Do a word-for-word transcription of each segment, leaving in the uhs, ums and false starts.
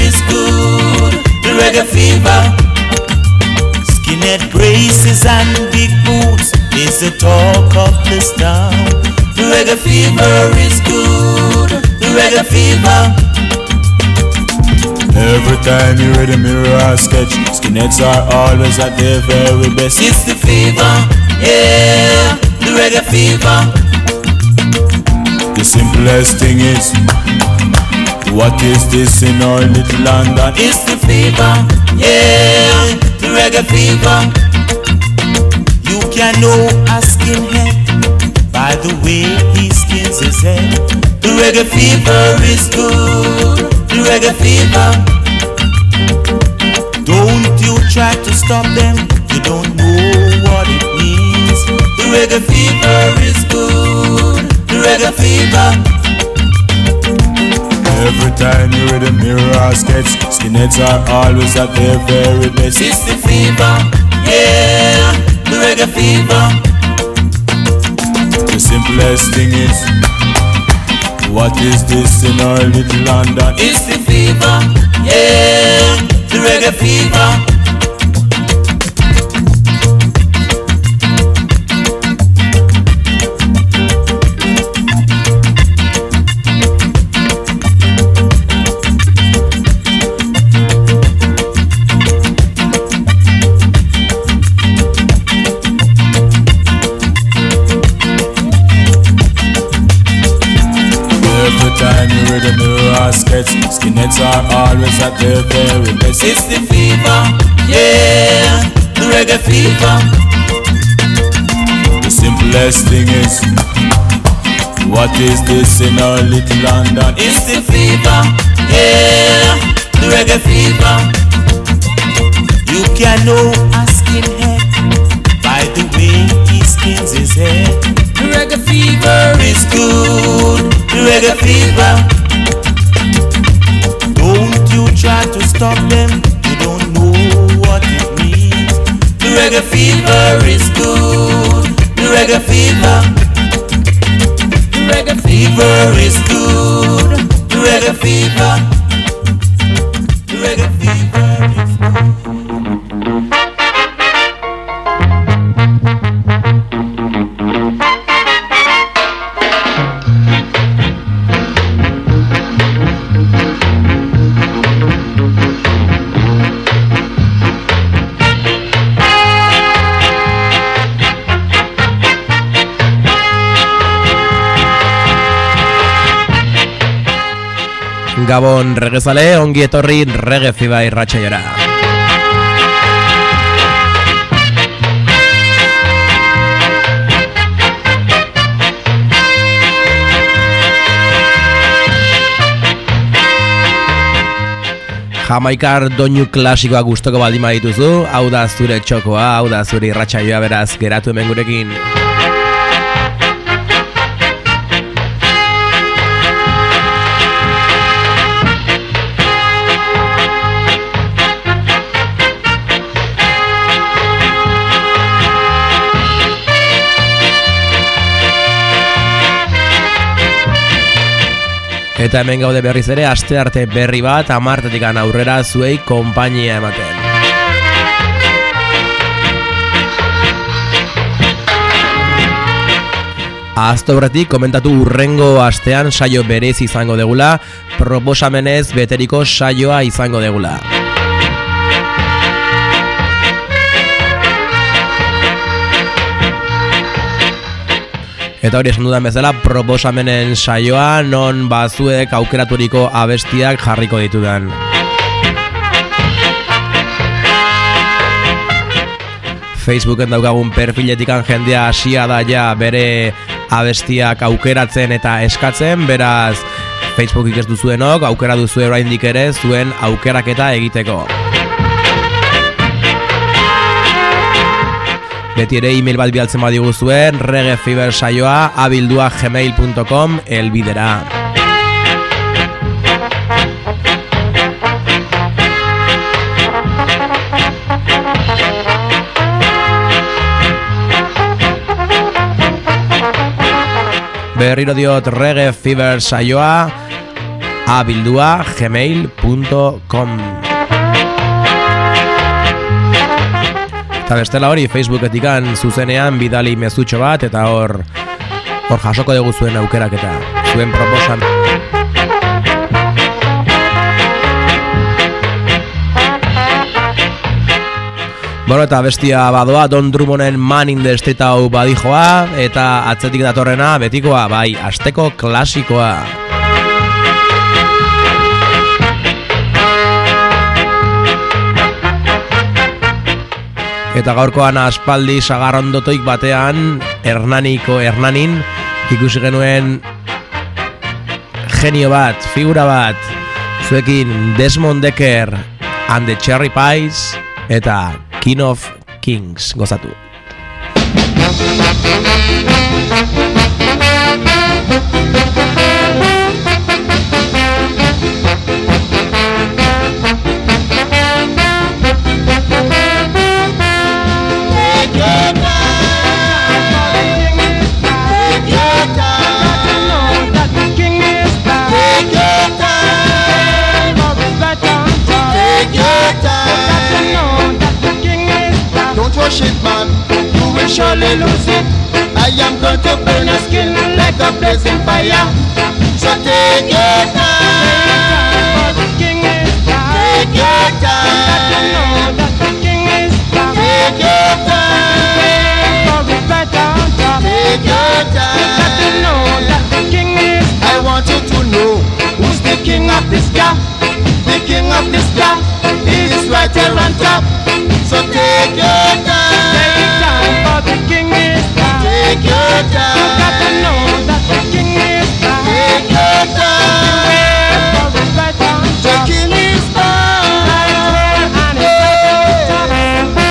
is good. The reggae fever. Skinhead braces and big boots is the talk of this town. The reggae fever is good. The reggae fever. Every time you read a mirror sketch, skinheads are always at their very best. It's the fever, yeah, the reggae fever. The simplest thing is, what is this in our little London? It's the fever, yeah, the reggae fever. You can know a skinhead by the way he skins his head. The reggae fever is good. The reggae fever. Don't you try to stop them, you don't know what it means. The reggae fever is good. The reggae fever. Every time you read a mirror sketch, skinheads are always at their very best. It's the fever, yeah, the reggae fever. The simplest thing is, what is this in our little London? It's the fever, yeah, the reggae fever. Skinheads are always at their very best. It's the fever, yeah, the reggae fever. The simplest thing is, what is this in our little London? It's the fever, yeah, the reggae fever. You can know a skinhead by the way he skins his head. The reggae fever is good, the reggae fever. Don't you try to stop them, you don't know what it means. The reggae fever is good. The reggae fever. The reggae fever is good. The reggae fever. The reggae fever is good. Gabon regezale, ongi etorri Reggae Fever irratsaiora. Jamaikar doinu klasikoa gustoko baldin badituzu, hau da zure txokoa, hau da zure irratsaioa, beraz geratu hemen gurekin. Eta hemen gaude berriz ere, aste arte berri bat, hamartetik aurrera zuei konpainia ematen. Ahaztu aurretik komentatu urrengo astean saio berez izango degula, proposamenez beteriko saioa izango degula. Eta hori esan dudan bezala, proposamenen saioa non bazuek aukeraturiko abestiak jarriko ditudan. Facebooken daukagun perfiletikan jendea hasia da ja bere abestiak aukeratzen eta eskatzen, beraz Facebookik ez duzuenok aukera duzue oraindik ere zuen aukeraketa egiteko. Beti ere email bat bialtzen badigu zuen, reggaefeversaioa abildua gmail punto com elbidera. Berriro diot Reggae Fever saioa abildua gmail punto com. Eta bestela hori Facebooketikan zuzenean bidali mezutxo bat, eta hor hor jasoko dugu zuen aukerak eta zuen proposan. Bueno, eta bestia badoa Don Drummonden Man in the Street hau badijoa, eta atzetik datorrena betikoa, bai, asteko klasikoa. Eta gaurkoan aspaldi sagarrondotoik batean Hernaniko Hernanin ikusi genuen genio bat, figura bat, zuekin Desmond Dekker and the Cherry Pies eta King of Kings, gozatu. Shit, man, you will surely lose it. I am going to burn your skin like a blazing fire. So take your time, the king is down. Take your time, the king is down. Take your time, for it's right on top. Take your time, to know that the king is down. I want you to know who's the king of this guy. The king of this guy is right here on top. So take your time, take time, for the king is down. Take your time, you got to know that the king is down. Take your time, for it's right on top. The king is down, right here and it's right on top.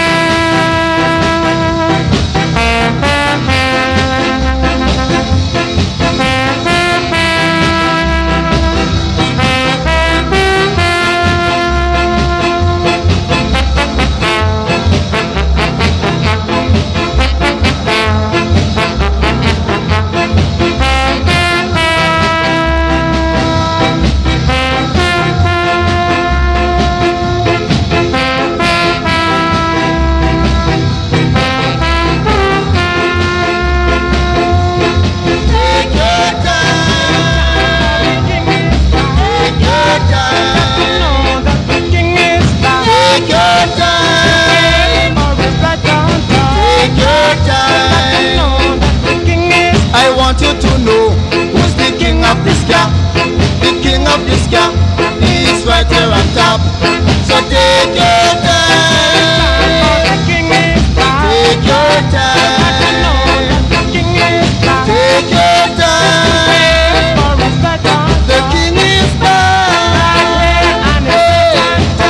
I want you to know who's the king of this guy. The king of this guy is right here on top. So take your time, the king is down. Take your time, the king is down. Take your time, for it's right on top. The king is down, right here and it's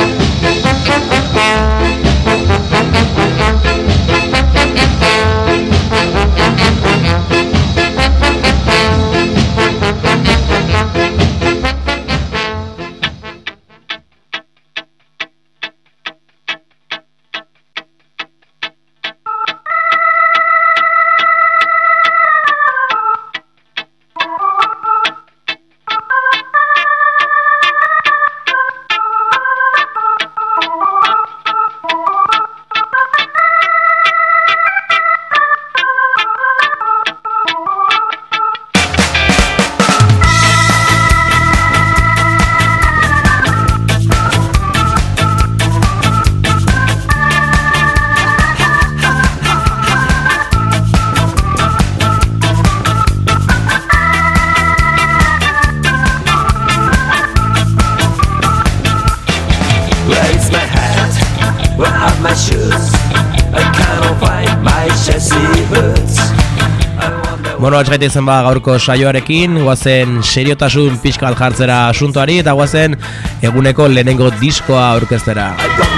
Bueno, ez gaitezen ba gaurko saioarekin, guazen seriotasun pixkat jartzera asuntoari, eta guazen eguneko lehenengo diskoa aurkeztera.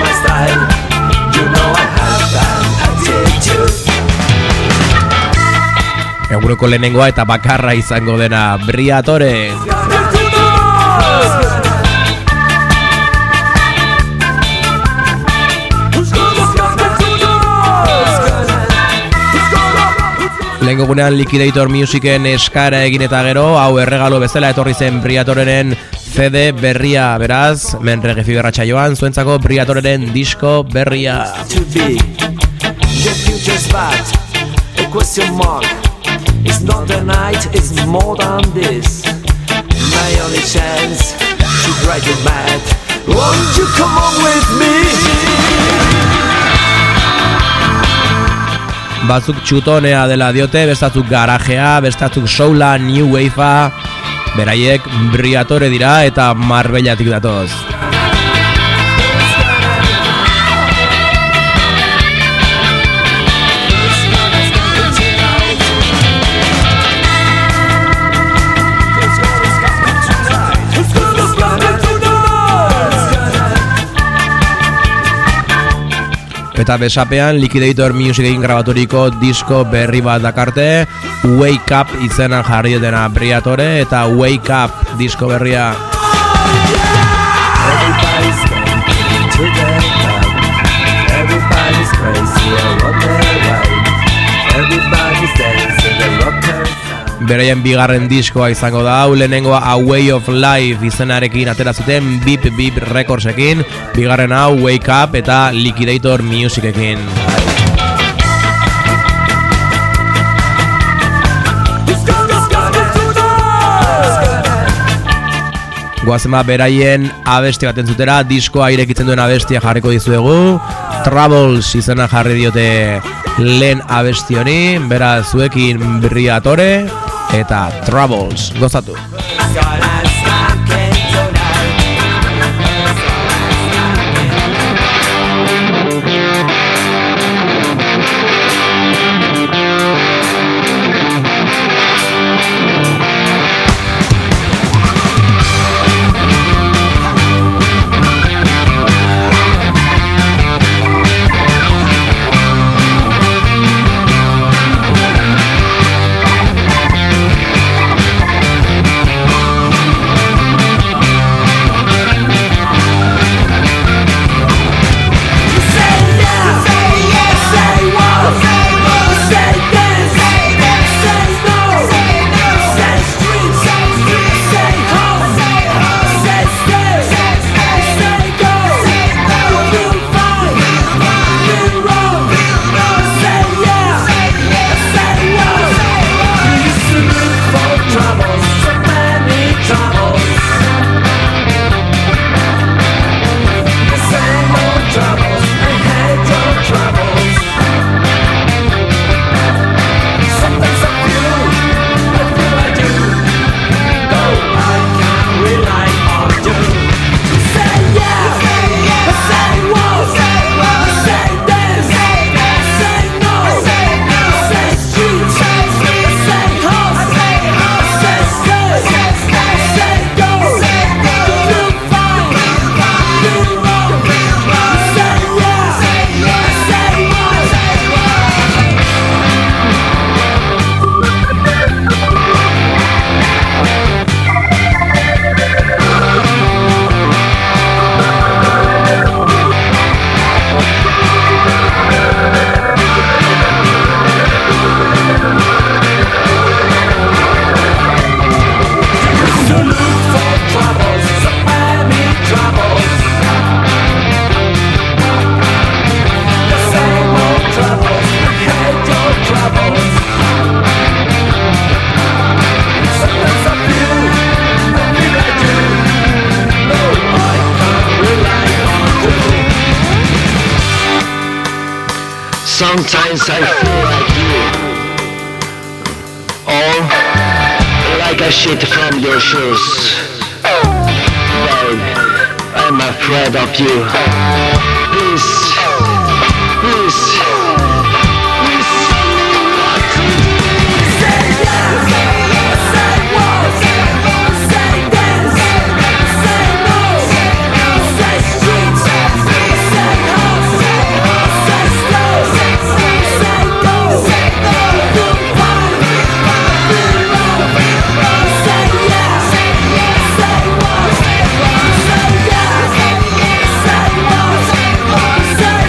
Eguneko lehenengoa eta bakarra izango dena, Briatore. azkenko gunean Liquidator Musicen eskara egin eta gero, hau erregalo bezala etorri zen Briatoreren C D berria, beraz, men Reggae Fever joan, zuentzako Briatoreren disko berria. To be the future's fact, a question mark. It's not the night, it's more than this. My only chance to break it back. Won't you come on with me? Batzuk txutonea dela diote, bestatzuk garajea, bestatzuk soula, new wavea, beraiek Briatore dira eta Marbellatik datoz. Eta besapean Liquidator Musicekin grabaturiko disko berri bat dakarte, Wake Up izena jarri dutena Briatore eta Wake Up disko berria. Everybody's going to the club. Everybody's crazy on their way. Everybody's dancing the rocker sound. Beraien bigarren diskoa izango da, hau lehenengoa A Way of Life izenarekin atera zuten Bip Bip Recordsekin, bigarren hau Wake Up eta Liquidator Musicekin. Goazema beraien abesti baten zutera, diskoa irekitzen duen abestia jarriko dizuegu, Troubles izena jarri diote lehen abesti honi, beraz zuekin Briatore eta Troubles, gozatu. Sometimes I feel like you, or like a shit from your shoes. Babe, I'm afraid of you. Please, please, please tell me what to do. Say yes, say yes, say what, say what, say dance, say no, say street, say free, say hot, say hot, say slow, say say go, say go, do fine, do wrong, say yes, say yes, say what, say what, say yes, say yes, say what, say what, say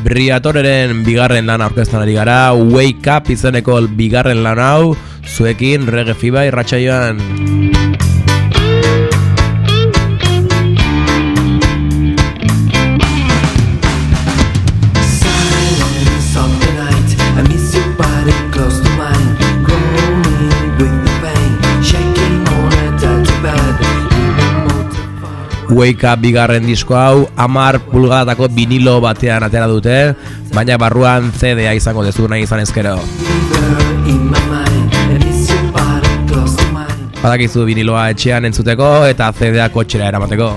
Briatoreren bigarren lan aurkezten ari gara, Wake Up izeneko bigarren lan hau, zuekin Reggae Fever irratsaioan. Wake Up bigarren disko hau hamar pulgadatako vinilo batean atera dute, baina barruan C D-a izango dezu nahi izan ezkero. Badakizu viniloa etxean entzuteko eta C D-a kotxera eramateko.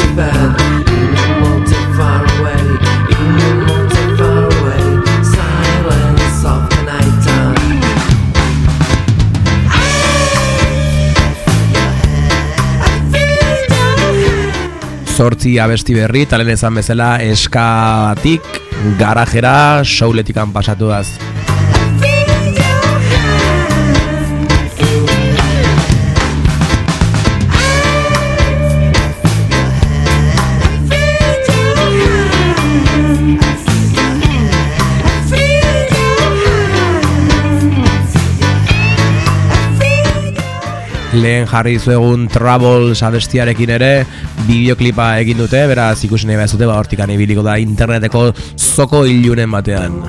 Zortzi abesti berri, talen ezan bezala eskatik, garajera, shouletikan pasatuaz. Lehen jarri zuegun Troubles abestiarekin ere bideoklipa egin dute, beraz ikusi nahi behazute, ba hortikan ibiliko da interneteko zoko ilunen batean.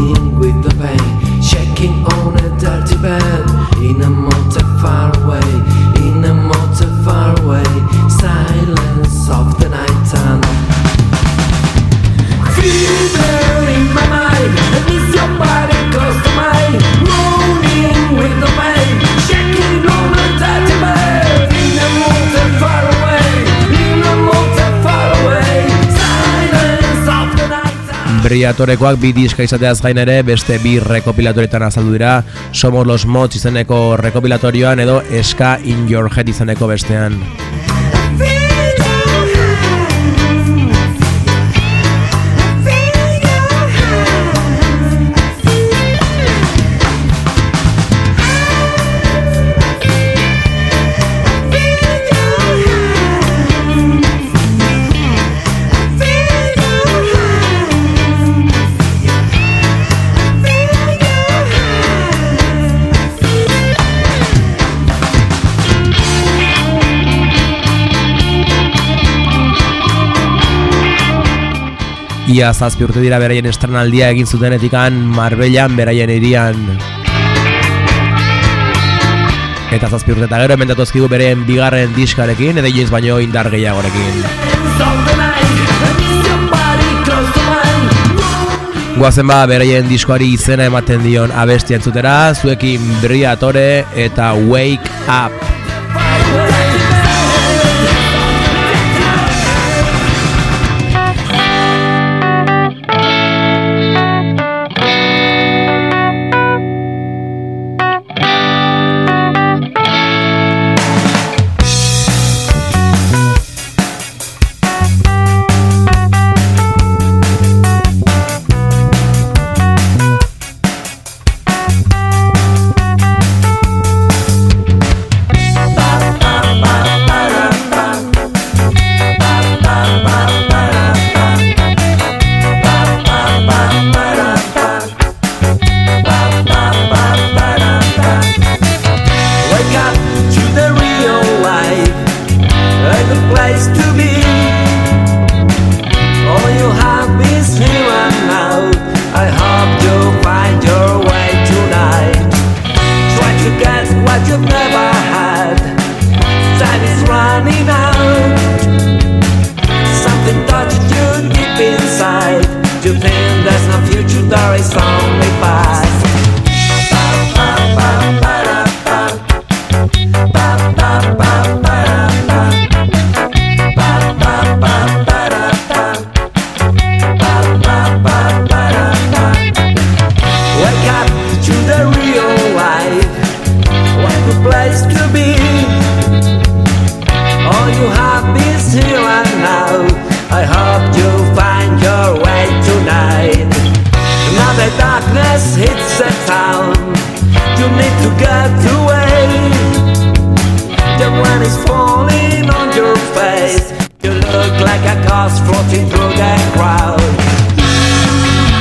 Briatorekoak bi diska izateaz gain ere beste bi rekopilatoretan azaldu dira, Somos los Mods izeneko rekopilatorioan edo Ska in Your Head izeneko bestean. Ia zazpi urte dira beraien estrenaldia egin zutenetikan Marbellan beraien hirian. Eta zazpi urte eta gero hemen datozkigu beraien bigarren diskarekin edo inoiz baino indar gehiagorekin. Guazen ba beraien diskoari izena ematen dion abestia entzutera, zuekin Briatore eta Wake Up. Like a ghost floating through the crowd.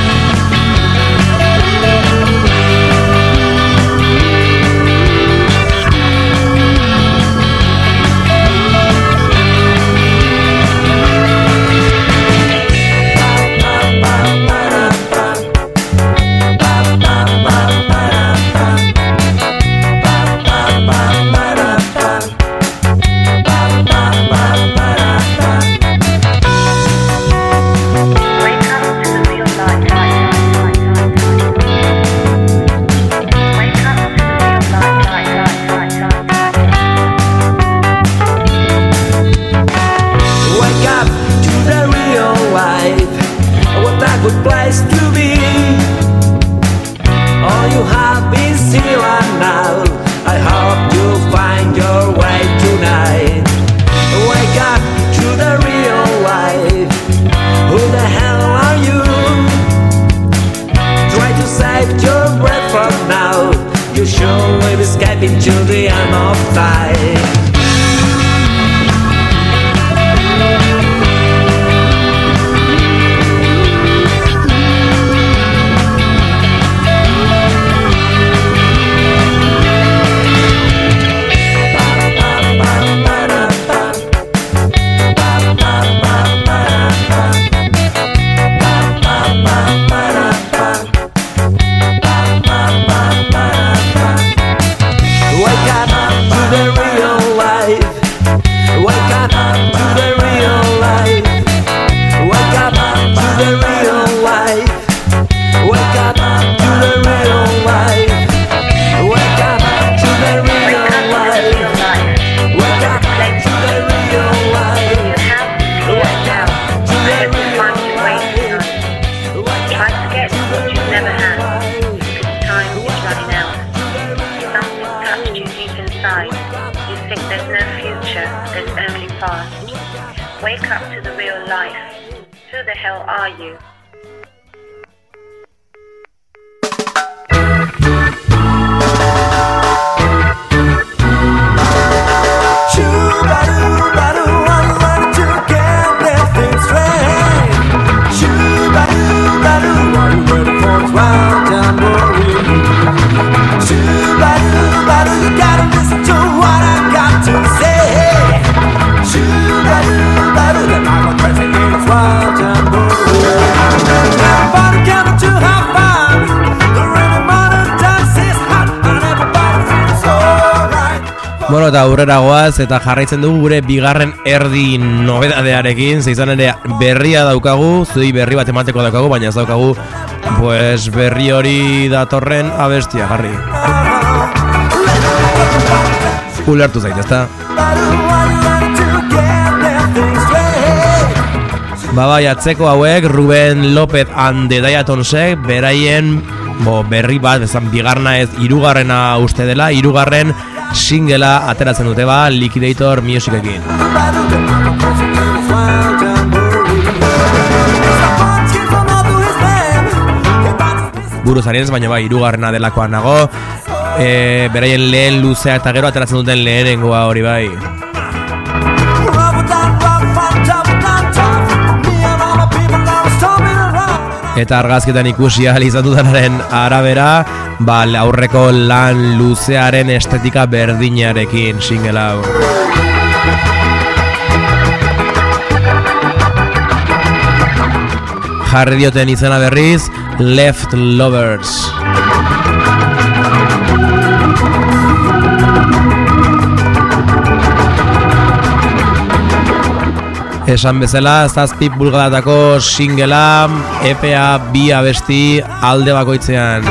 die. Wake up to the real life. Who the hell are you? You gotta listen to what I got to say. Shoo-ba-doo-ba-doo, the Bible present is wild jamboree. Everybody gather to have fun. The rhythm of the dance is hot, and everybody feels alright. Bueno, eta aurrera goaz, eta jarraitzen dugu gure bigarren erdi nobedadearekin, ze izan ere berria daukagu, zuei berri bat emateko daukagu, baina ez daukagu, pues berri hori datorren abestia jarri. Ulertu zait, ezta? Babai, atzeko hauek Ruben López and the Diatonsek beraien bo, berri bat, bezan bigarna ez hirugarrena uste dela, hirugarren singela ateratzen dute ba, Liquidator Musicekin. Buruz arienez, baina bai, hirugarrena delakoan nago, e, beraien lehen luzea eta gero ateratzen duten lehenengoa hori bai. Eta argazketan ikusi ahal izan dudanaren arabera, ba, aurreko lan luzearen estetika berdinarekin singela hau. Jarri dioten izena berriz, Left Lovers. Esan bezala, zazpi pulgadatako singela, E P A bi abesti alde bakoitzean.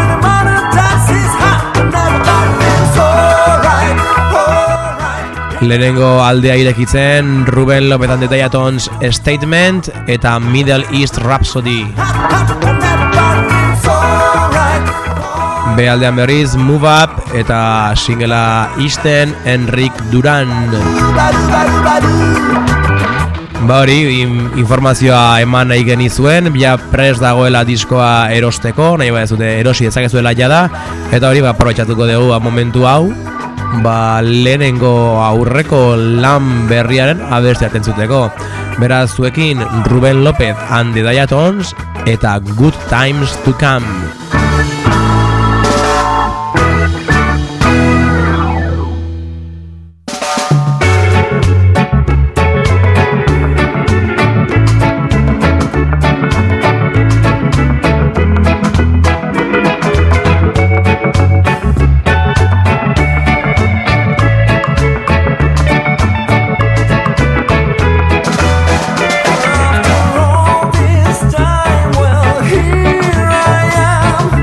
Lehenengo aldea irekitzen Ruben López and the Diatons Statement eta Middle East Rhapsody. B aldean berriz Move Up eta singela Easton Enric Duran. Ba hori, informazioa eman nahi genizuen, ja prest dagoela diskoa erosteko, nahi bai ez dute erosi dezakezuela jada, eta hori ba aprobetxatuko dugu momentu hau, ba lehenengo aurreko lan berriaren abestia entzuteko. Beraz zuekin Ruben López and the Diatons eta Good Times to Come. After all this time, well, here I am.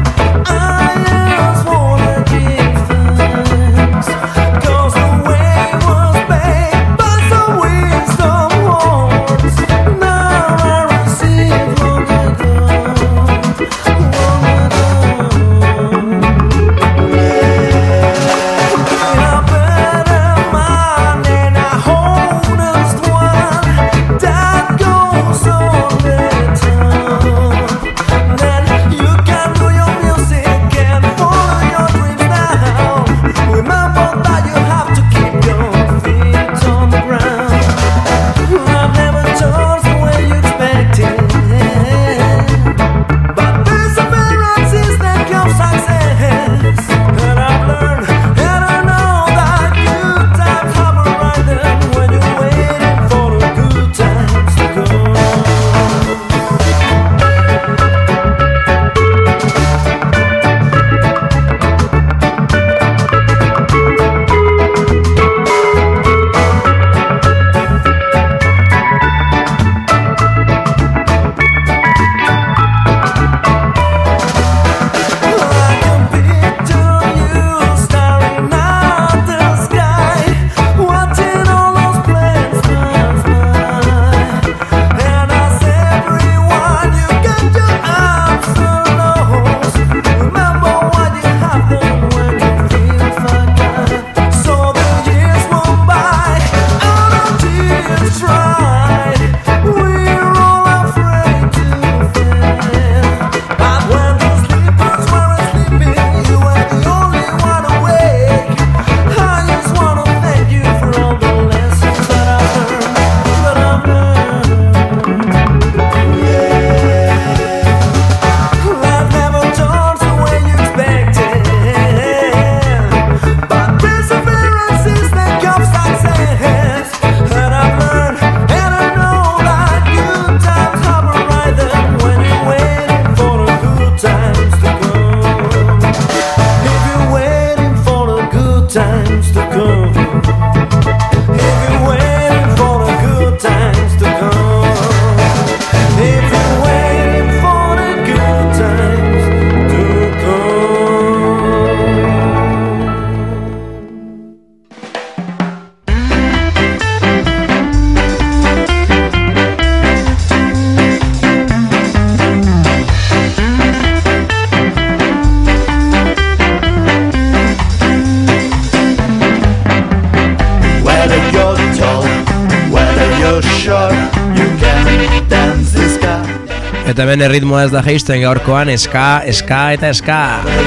Eta hemen erritmoa ez da jaisten gaurkoan, eska, eska eta eska.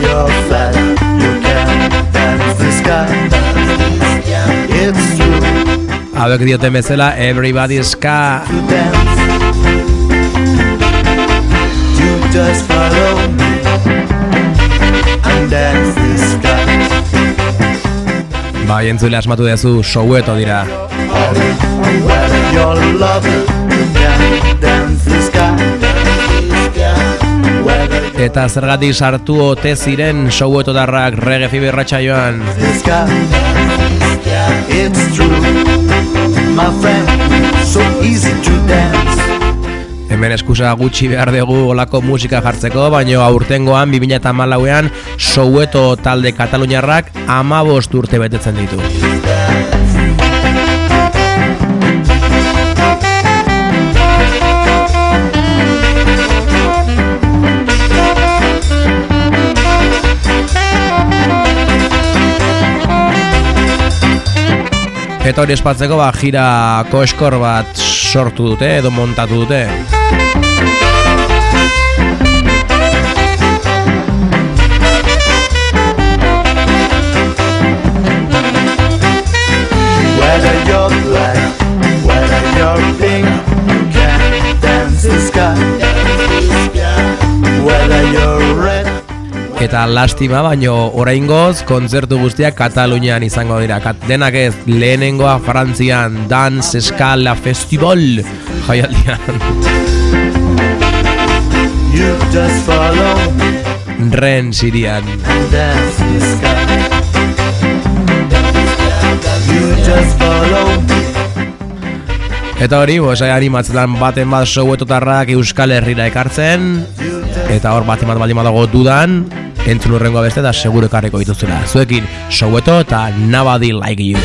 Hauek dioten bezala, everybody ska. Just follow me and dance the ska. Bai, entzule asmatu dezu, showueto dira. Whether you're loving, you can dance the ska. Eta zergatik sartu ote ziren showueto darrak reggae fiberratxa joan. It's true, my friend, so easy to dance. Hemen eskusa gutxi behar dugu olako musika jartzeko, baina aurtengoan bi mila hamalauean showueto talde kataluniarrak hamabost urte betetzen ditu. Eta hori espatzeko ba, jira koskor bat sortu dute edo montatu dute. Whether you're black, whether you're pink, you can dance the ska. Whether you're red. Eta lastima, baino oraingoz kontzertu guztiak Katalunian izango dira. Kat, denak ez, lehenengoa Frantzian, Dance Scala Festival jaialdian. You just follow me. Rennes irian. Dance the ska. You just follow me. Eta hori, bosai animatzetan baten bat showuetotarrak Euskal Herrira ekartzen. Eta hor baten bat baldin badago dudan, entzun urrengoa beste eta seguro ekarriko dituzula. Zuekin, showueto eta Nobody Like You.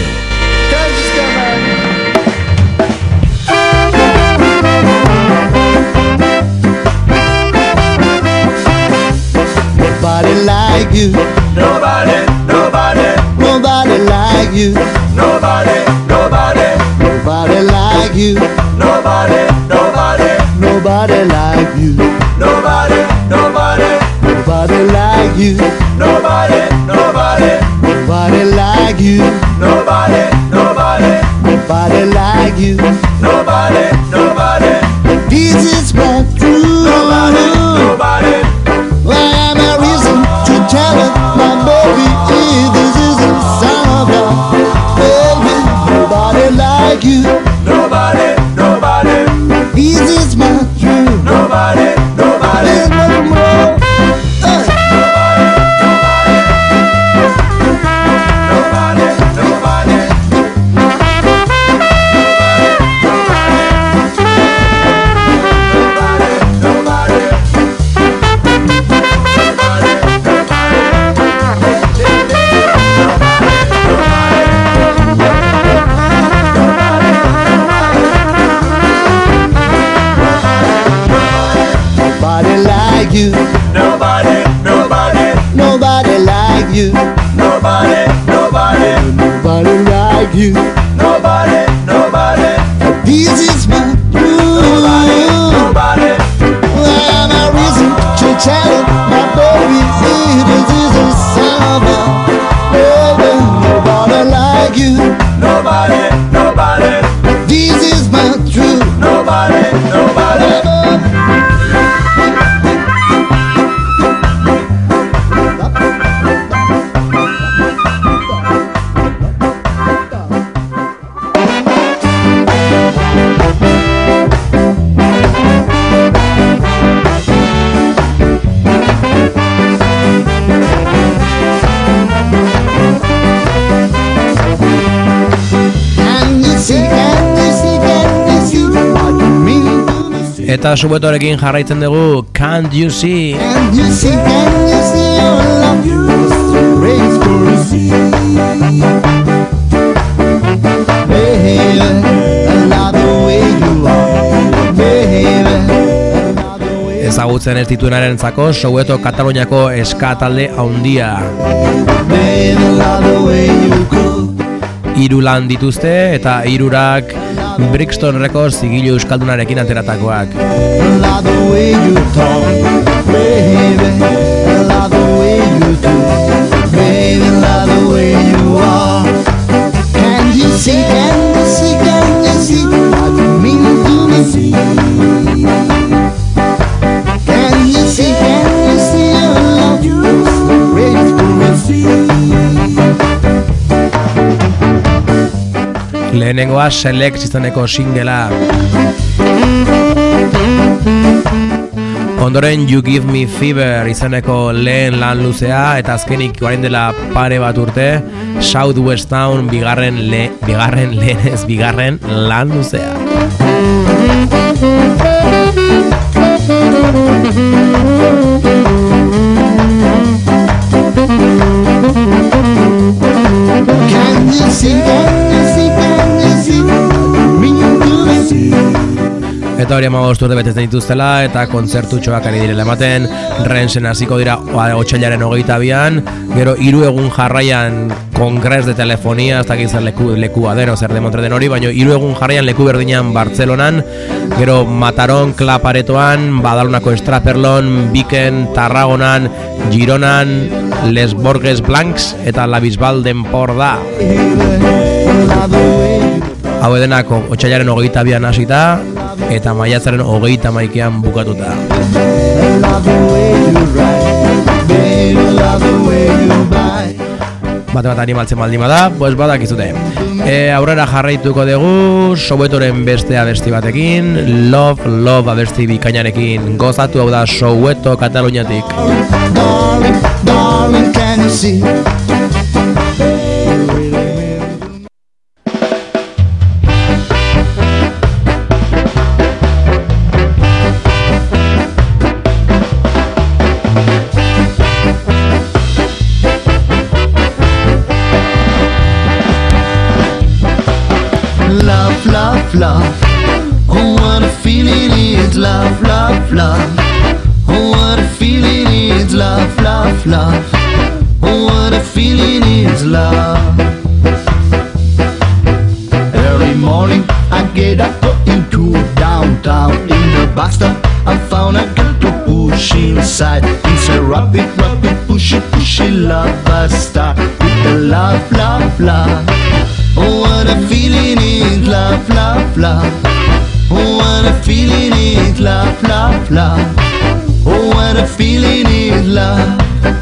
Nobody like you. Nobody, nobody. Nobody like you. Nobody, nobody. Nobody like you. Nobody, nobody. Nobody like you. Nobody, nobody. Nobody like you. Nobody, nobody. Nobody like you. Nobody, nobody. Nobody like you. Nobody, nobody. This is my truth. Nobody, nobody. Well, I'm a reason to tell it, my baby. This is a song of baby. Nobody like you. Nobody, nobody. This is my truth. Nobody, nobody. No more. You. Nobody, nobody, nobody like you. Nobody, nobody, nobody like you. Nobody, nobody. This is my truth. Nobody, nobody. Well, I'm a reason to tell it, my baby. This is a summer. Baby, nobody like you. Nobody, nobody. This is my truth. Nobody, nobody. Eta showuetorekin jarraitzen dugu Can't You See? Can't you see, can't you see your love rains for a sea? Baby, I love the way you are. Baby, Ezagutzen ez dituenarentzako showueto Kataluniako eska talde handia. Baby, I love the way you go. hiru lan dituzte eta hirurak Brixton Records zigilu euskaldunarekin ateratakoak. Love the way you talk, baby. Love the way you do, baby. Love the way you are. Can you see, can you see, can you see what you mean to me? Can you see, can you see your love is ready to receive? Lehenengoa Select izeneko singela. Ondoren You Give Me Fever izeneko lehen lan luzea, eta azkenik orain dela pare bat urte Southwest Town bigarren le, bigarren lehenez bigarren lan luzea. Can you see, can you see, can you see me do it? Eta hori hamabost urte betetzen dituztela eta kontzertutxoak ari direla ematen. Rensen hasiko dira otsailaren hogeita bian, gero hiru egun jarraian Kongres de Telefonia, ez dakit zer leku, lekua den, zer demontre den hori, baina hiru egun jarraian leku berdinan Bartzelonan, gero Mataron, Klaparetoan, Badalonako Estraperlon, Biken, Tarragonan, Gironan, Les Borges Blancs eta La Bisbal d'Empordà. Hau edenako otsailaren hogeita bian hasita eta maiatzaren hogeita maikean bukatuta. Bate bat animaltzen baldin bada, pues badakizute. E, aurrera jarraituko dugu Sowetoren beste abesti batekin, Love, Love abesti bikainarekin. Gozatu, hau da Soweto, Kataluniatik. Darling, darling, can you see? Love, love, love. Oh, what a feeling is love, love, love. Oh, what a feeling is love, love, love. Oh, what a feeling is love. Early morning, I get up, go into downtown. In the bus stop, I found a girl to push inside. It's a rapid, rapid, pushy, pushy love start. With the love, love, love. Oh, what a feeling is love, love, love. Oh, what a feeling is love, love, love. Oh, what a feeling is love.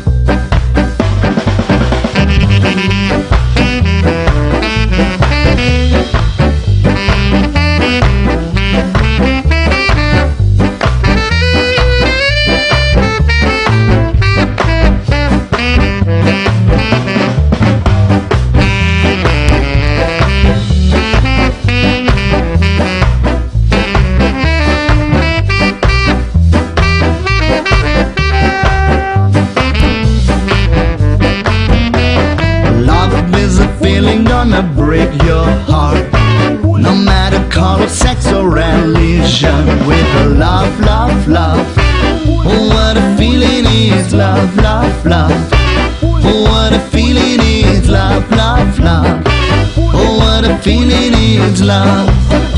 Gonna break your heart, no matter color, sex or religion. With a love, love, love. Oh, what a feeling is love, love, love. Oh, what a feeling is love, love, love. Oh, what a feeling is love.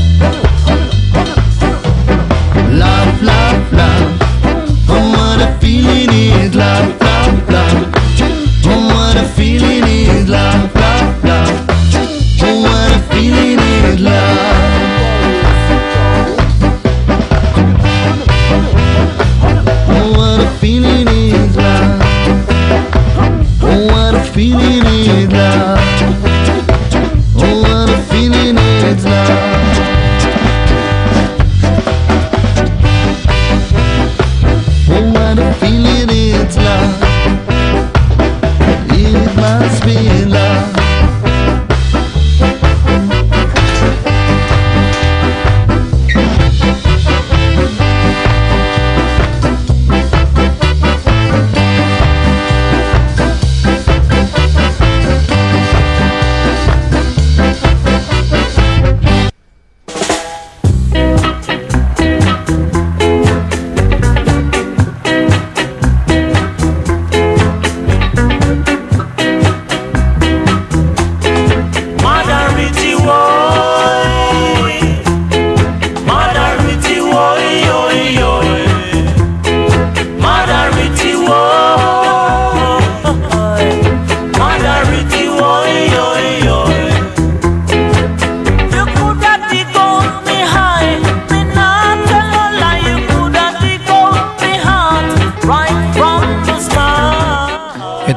Love, love, love. Oh, what a feeling is love, love, love. Oh, what a feeling is love, love, love. Oh, what a feeling is love. Oh, what a feeling is love. Oh, what a feeling is love. Oh, what a feeling is love. Oh, what a feeling is love. It must be love.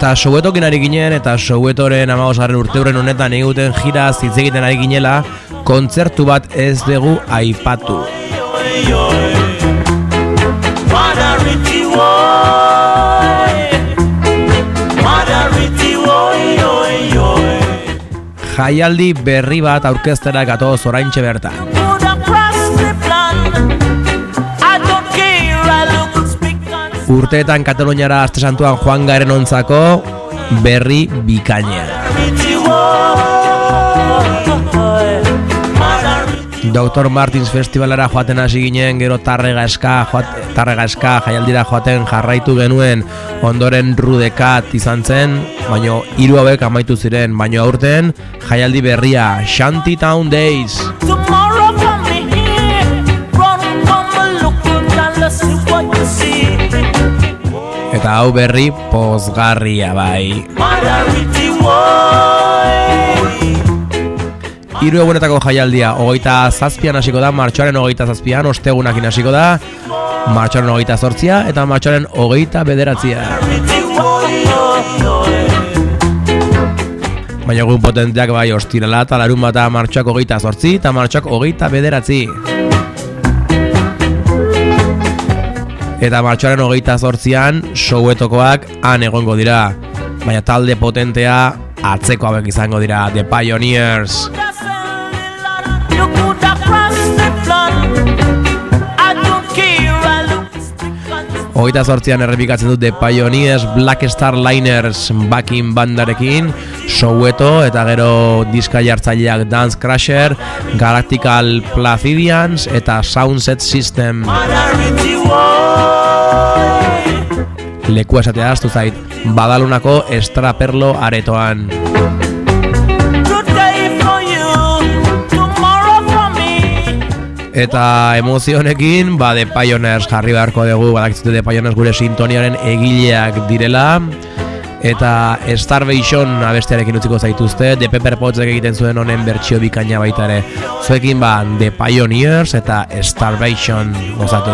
Eta Sowetokin ari ginen, eta Sowetoren hamabosgarren urteurren honetan egiten jira hitz egiten ari ginela, kontzertu bat ez dugu aipatu. Jaialdi berri bat aurkeztera gatoz oraintxe bertan. Urteetan Kataluniara aste santuan joan garen ontzako berri bikaina. Doctor Martins Festivalara joaten hasi ginen, gero Tarrega Eska, Tarrega Eska jaialdira joaten jarraitu genuen, ondoren Rudekat izan zen, baino hiru hauek amaitu ziren, baino aurten jaialdi berria, Shantytown Days. Eta hau berri pozgarria bai. Hiru egunetako jaialdia, hogeita zazpian hasiko da, martxoaren hogeita zazpian, ostegunakin hasiko da, martxoaren hogeita zortzia eta martxoaren hogeita bederatzia. Baina egun potenteak bai, ostirala eta larun bata martxoak hogeita zortzi eta martxoak hogeita bederatzi. Eta martxoaren hogeita zortzian, Sowetokoak han egongo dira. Baina talde potentea atzeko hauek izango dira, The Pioneers. Hogeita zortzian errepikatzen dut The Pioneers, Black Star Liners backing bandarekin, Soweto eta gero diska jartzaileak Dance Crusher, Galactical Placidians eta Soundset System. Leku esatea aztu zait, Badalunako Estraperlo aretoan. Eta emozionekin, ba, The Pioneers jarri beharko dugu, badakitzute The Pioneers gure sintoniaren egileak direla. Eta Starvation abestearekin utziko zaituzte, The Pepper Potsek egiten zuen honen bertsio bikaina baita ere. Zuekin ba, The Pioneers eta Starvation gozatu.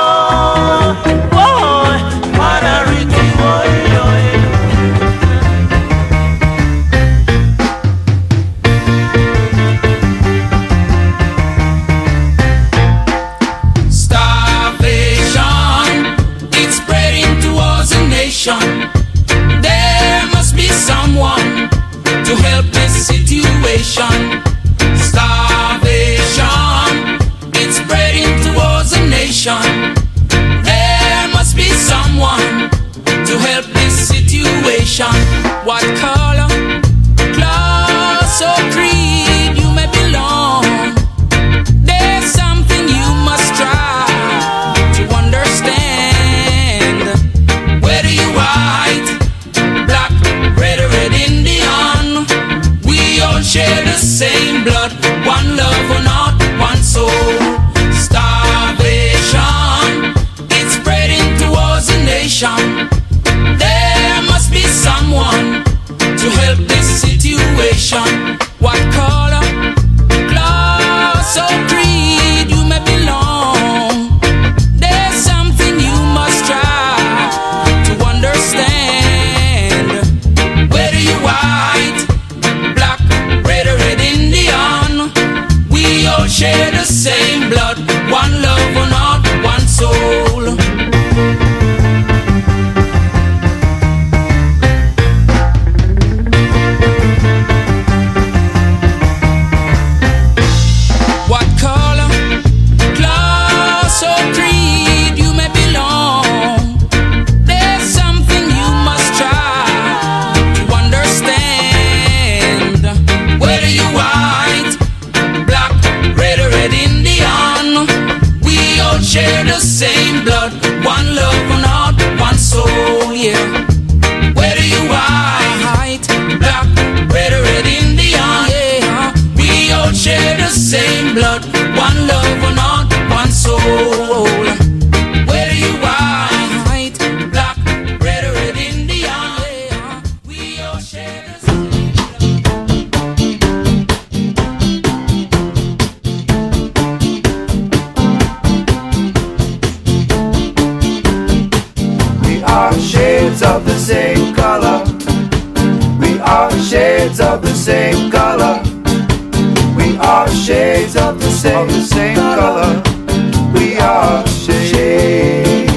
There must be someone to help this situation. Starvation, it's spreading towards a nation. There must be someone to help this situation. What color, class or creed you may belong, there's something you must try to understand. Share the same blood, one love or not one soul. Starvation, it's spreading towards a nation. There must be someone to help this situation. What color, class or creed you may belong, there's something you must try to understand. Whether you white, we all share the same blood, one love or not one soul. What color, class or creed you may belong, there's something you must try to understand. Whether you white, red or red Indian, we all share the same blood, one love or not one soul, yeah. Whether you white, black, red or red Indian, yeah, we all share the same blood, one love or not one soul. Whether you white, black, red or red Indian, yeah, we all share the same shades of the same color. shades of the same color. We are shades of the same, of the same color. We are shades.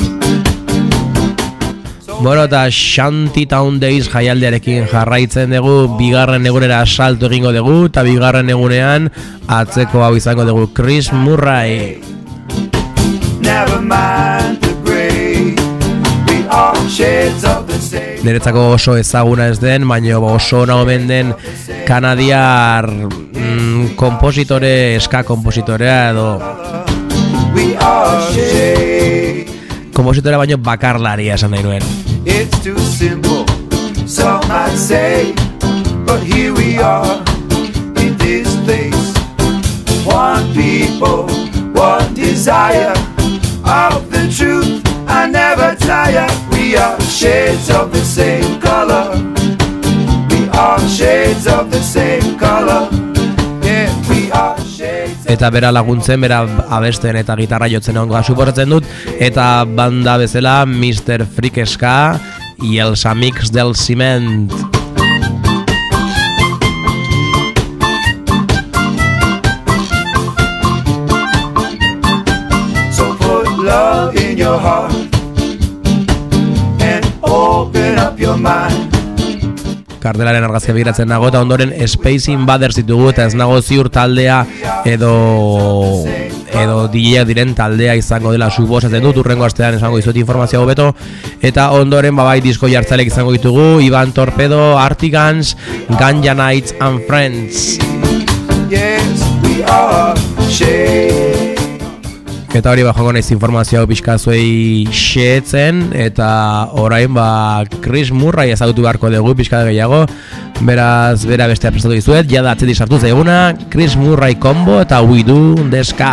Bueno, eta Shantytown Days jaialdiarekin jarraitzen dugu, bigarren egunera salto egingo dugu, eta bigarren egunean atzeko hau izango dugu, Chris Murray. Never mind the gray. We are shades of the same. Niretzako oso ezaguna ez den, baina oso ona omen den kanadiar mm, kompositore, eska kompositorea edo We are shades. Kompositorea baino bakarlaria esan nahi nuen. It's too simple, some might say, but here we are in this place. One people, one desire of the truth. I never tire. We are shades of the same color. We are shades of the same color. Yeah, we are shades. Eta bera laguntzen, bera abesten eta gitarra jotzen ongoa suportatzen dut. Eta banda bezala mister Frikeska y els Amics del Ciment. So put love in your heart and open up your mind. Kartelaren argazkia begiratzen nago eta ondoren Space Invaders ditugu eta ez nago ziur taldea edo edo D J diren taldea izango dela suposatzen dut, urrengo astean esango dizuet informazio hobeto, eta ondoren babai disko jartzaleak izango ditugu, Ivan Torpedo, Artigans, Ganja Nights and Friends. Yes, we are shades. Eta hori bajongo naiz informazioa pixkazuei xeetzen, eta orain ba Chris Murray ezagutu beharko dugu pixka gehiago, beraz bera bestea prestatu dizuet, jada atzetik sartu zaiguna, Chris Murray combo eta We Do The Ska.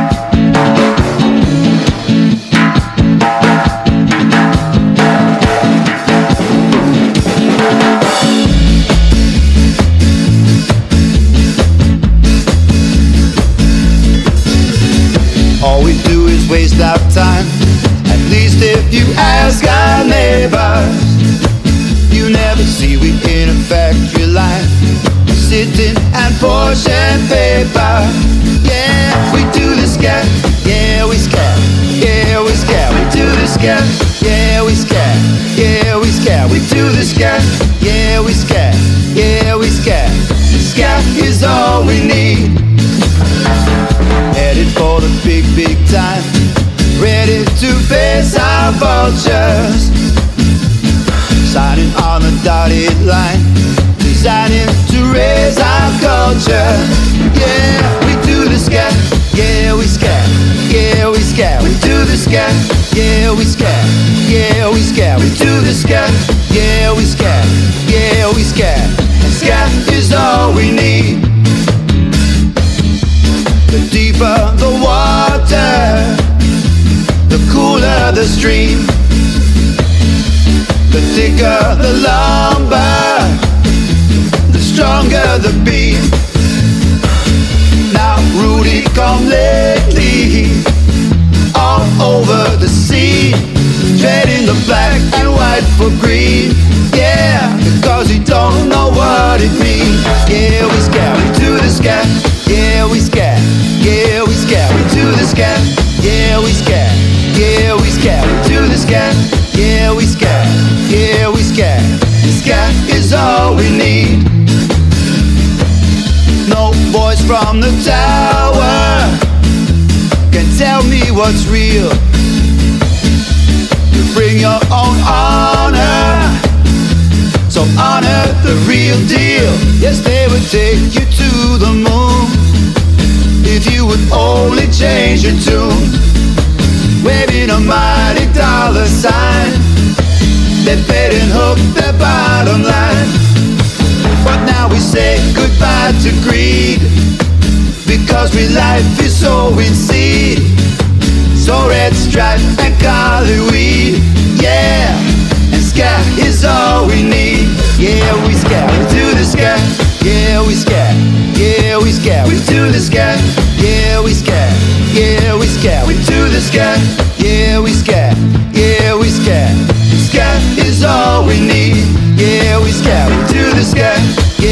All we do is waste our time. At least if you ask our neighbors, you never see we in a factory line, sitting and portion paper. Yeah, we do the scat. Yeah, we scat. Yeah, we scat. We do the scat. Yeah, we scat. Yeah, we scat. We do the scat. Yeah, we scat. Yeah, we scat. Scat is all we need. Headed for the big, big time, ready to face our vultures. Signing on the dotted line, designing to raise our culture. Yeah, we do the scat. Yeah, we scat. Yeah, we scat. We do the scat. Yeah, we scat. Yeah, we scat. We do the scat. Yeah, we scat. Yeah, we scat. Scat is all we need. The deeper the water, the cooler the stream, the thicker the lumber, the stronger the beam. Now Rudy come lately, all over the scene, trading the black and white for green. Yeah, because he don't know what it means. Yeah, we scat, we do the scat. Yeah, we scat. Yeah, we scat. We do the scat. Yeah, we scat. Yeah, we scat. We do the scat. Yeah, we scat. Yeah, we scat. Scat is all we need. No voice from the tower can tell me what's real. You bring your own honor, so honor the real deal. Yes, they would take you to the moon if you would only change your tune. Waving a mighty dollar sign, they paid and hooked their bottom line. But now we say goodbye to greed, because we life is so in seed. So red stripe and collie weed, yeah, and scat is all we need. Yeah, we scat, we do the scat. Yeah, we scat. Yeah, we scat. We do the scat. Yeah, we scat. Yeah, we scat. We do the scat. Yeah, we scat. Yeah, we scat. Scat is all we need. Yeah, we scat. We do the scat.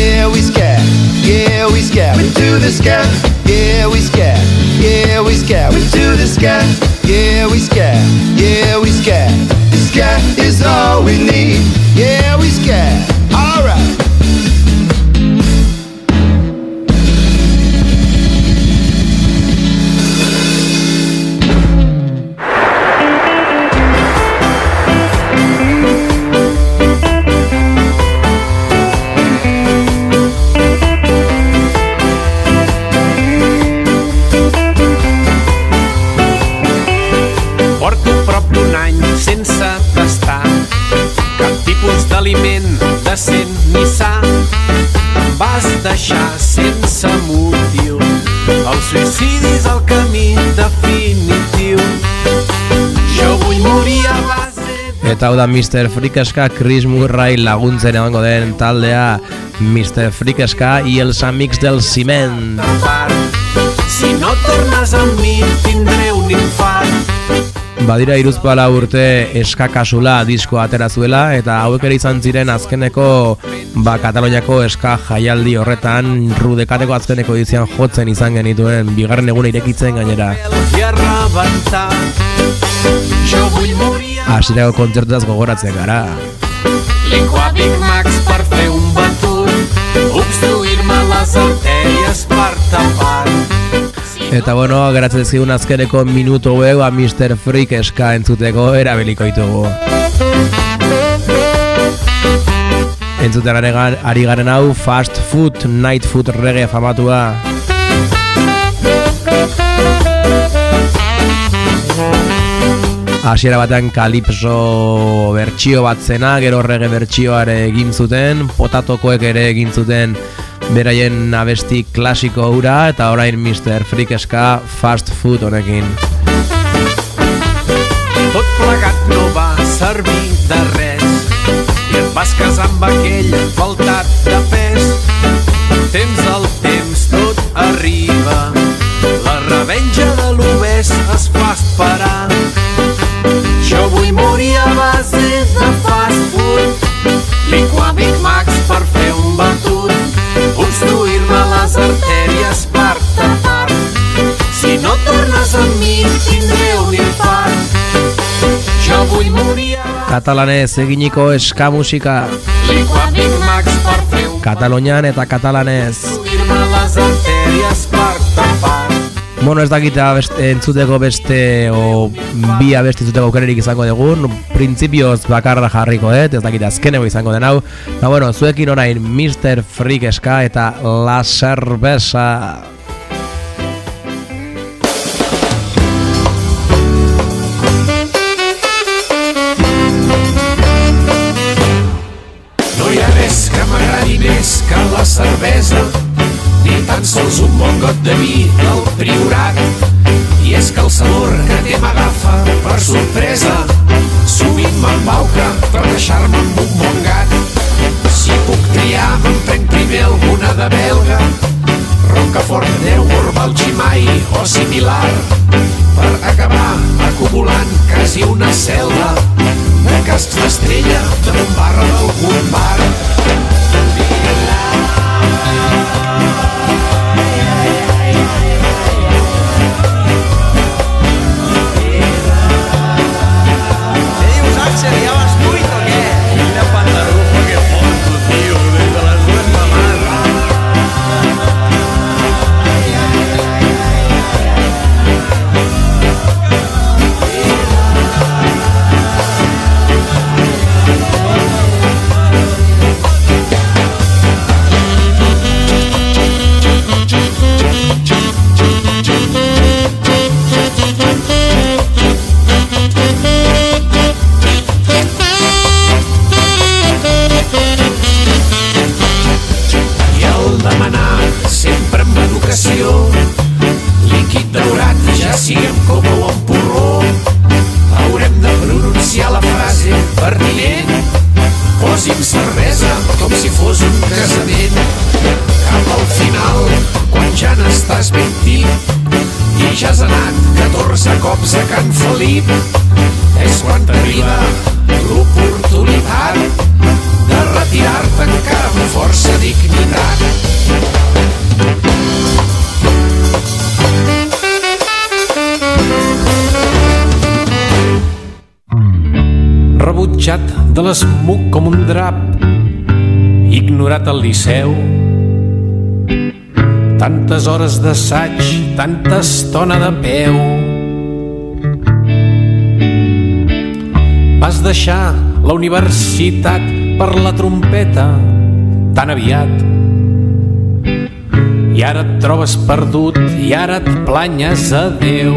to the sky. Yeah, we sky. Yeah, we sky. We to the sky. Yeah, we sky. Yeah, we sky. The sky is all we need. Yeah, we sky. All right. Aliment decent ni sa, vas deixar sense motiu. El suïcidi és el camí definitiu. Jo vull morir a base. Eta hau da mister Frikeska, Chris Murray laguntzen egongo den taldea, mister Frikeska i els amics del ciment. Si no tornes amb mi tindré un infart. Badira hiruzpala urte eskakasula diskoa atera zuela, eta hauek ere izan ziren azkeneko ba, Kataloniako eska jaialdi horretan Rudekateko azkeneko edizian jotzen izan genituen, bigarren eguna irekitzen gainera. Hasierako kontzertutaz gogoratzen gara. Liquar Big Macs per fer un batut, obstruir-me les artèries per tapar. Eta bueno, geratzen zigun azkeneko minutu hau mister Frikeska entzuteko erabiliko ditugu. Entzuten ari garen hau Fast Food, Night Food reggae famatua. Hasiera batean kalipso bertsio bat zena, gero reggae bertsioare egin zuten, potatokoek ere egin zuten beraien abesti klasiko hura, eta orain mister Frikeska Fast Food honekin. Tot plegat no va servir de res i et vas casar amb aquell faltat de pes. Temps al temps tot arriba, la revenja de l'obès es fa esperar. Jo vull morir a base de fast food, liquar Big Macs per fer un batut, obstruir-me les artèries per tapar. Si no tornes amb mi tindré un infart. Jo vull morir a... Katalanez eginiko eska musika. Liquar Big Macs per fer un... Katalonian eta katalanez. Obstruir-me les artèries per tapar. Bueno, ez dakita entzuteko beste o bi abesti entzuteko aukererik izango dugun, printzipioz bakarra jarriko, eh? Ez dakita azkeneko izango den hau. Ba bueno, zuekin orain mister Frikeska eta La Cerveza. No hi ha res que m'agradi més que la cervesa, ni tan sols un bon got de vi del Priorat. I és que el sabor que té m'agafa per sorpresa, sovint m'embauca per deixar-me amb un bon gat. Si puc triar me'n prenc primer alguna de belga, Rocafort, Deu, Orval, Chimay o similar, per acabar acumulant quasi una selva de cascs d'estrella damunt barra d'algun bar. ¿Ya vas muy o qué? Mira pantarufa que foto, tío, desde las dos mamás. Líquid daurat, ja siguem com o en porró, haurem de pronunciar la frase pertinent. Posi'm cervesa com si fos un casament. Cap al final, quan ja n'estàs ben tip i ja has anat catorze cops a Can Felip, és quan t'arriba l'oportunitat de retirar-te encara amb força dignitat. dutxat de l'esmuc com un drap, ignorat al liceu. Tantes hores d'assaig, tanta estona de peu. Vas deixar la universitat per la trompeta tan aviat. I ara et trobes perdut i ara et planyes a Déu.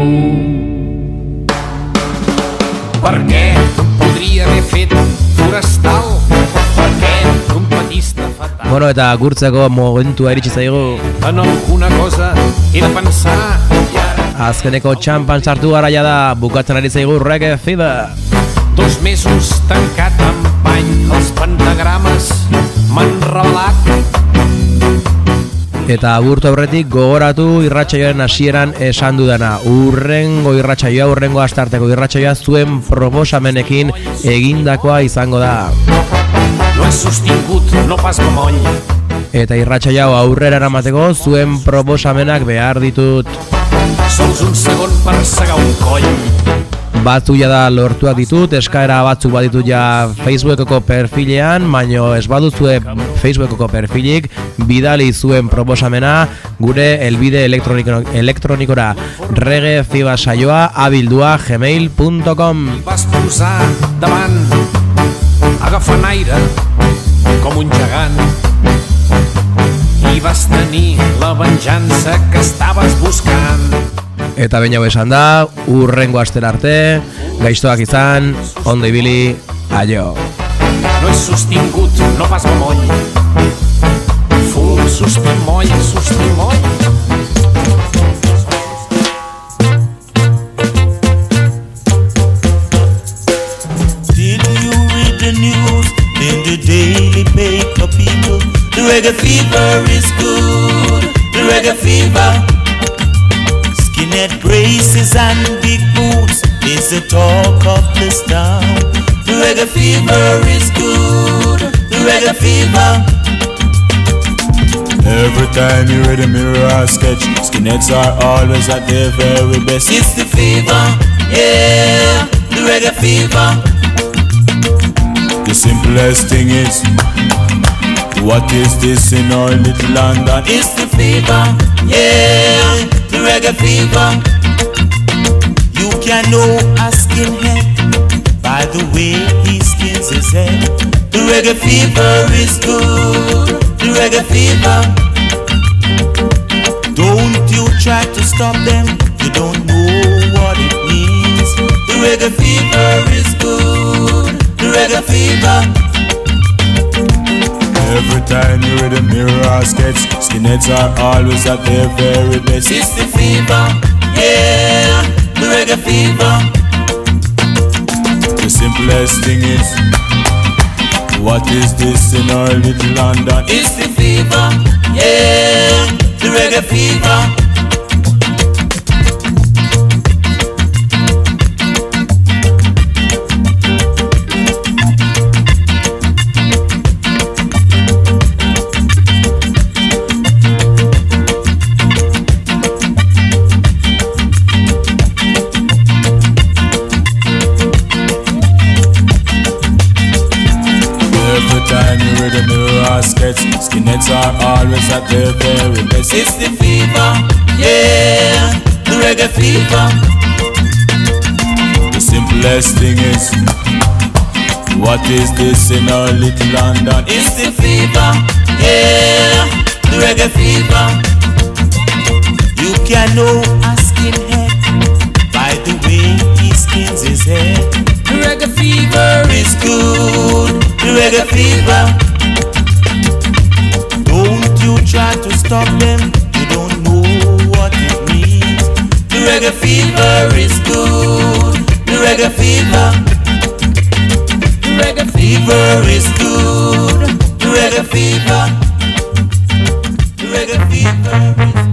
Per què podria haver fet forestal? Per què trompetista fatal? Bueno, eta gurtzeko momentua iritsi zaigu. En alguna cosa he de pensar. Azkeneko txampan sartu garaia da, bukatzen ari zaigu Reggae Fever. Dos mesos tancat amb pany, els pentagrames m'han revelat. Eta agurtu aurretik gogoratu irratsaioaren hasieran esan dudana. Urrengo irratsaioa, urrengo astarteko irratsaioa zuen proposamenekin egindakoa izango da. No és sostingut, no pas gomoll. Eta irratsaio aurrera eramateko zuen proposamenak behar ditut. Sols un segon per segar un coll. Batzuk ja da lortuak ditut, eskaera batzuk baditut ja Facebookeko perfilean, baino ez baduzue Facebookeko perfilik, bidali zuen proposamena gure helbide elektronikora reggaefibasaioa abildua gmail punto com. Vas posar davant, agafant aire com un gegant, i vas tenir la venjança que estaves buscant. Eta baina esan da, urrengo astera arte, gaiztoak izan, ondo ibili, aio. No és sostingut, no pas gomoll. Full sostimoll, sostimoll. Did you read the news in the daily paper, people? The reggae fever is good, the reggae fever. Skinhead braces and big boots is the talk of this town. The reggae fever is good, the reggae fever. Every time you read a mirror or sketch, skinheads are always at their very best. It's the fever, yeah, the reggae fever. The simplest thing is, what is this in our little London? It's the fever, yeah, the reggae fever. You can know a skinhead by the way he skins his head. The reggae fever is good, the reggae fever. Don't you try to stop them, you don't know what it means. The reggae fever is good, the reggae fever. Every time you read a mirror or sketch, skinheads are always at their very best. It's the fever, yeah, the reggae fever. The simplest thing is, what is this in our little London? It's the fever, yeah, the reggae fever. Skinheads are always at their very best. It's the fever, yeah, the reggae fever. The simplest thing is, what is this in our little London? It's the fever, yeah, the reggae fever. You can know a skinhead by the way he skins his head. The reggae fever is good, the reggae fever. Don't you try to stop them, you don't know what it means. The reggae fever is good, the reggae fever. The reggae fever is good, the reggae fever. The reggae fever is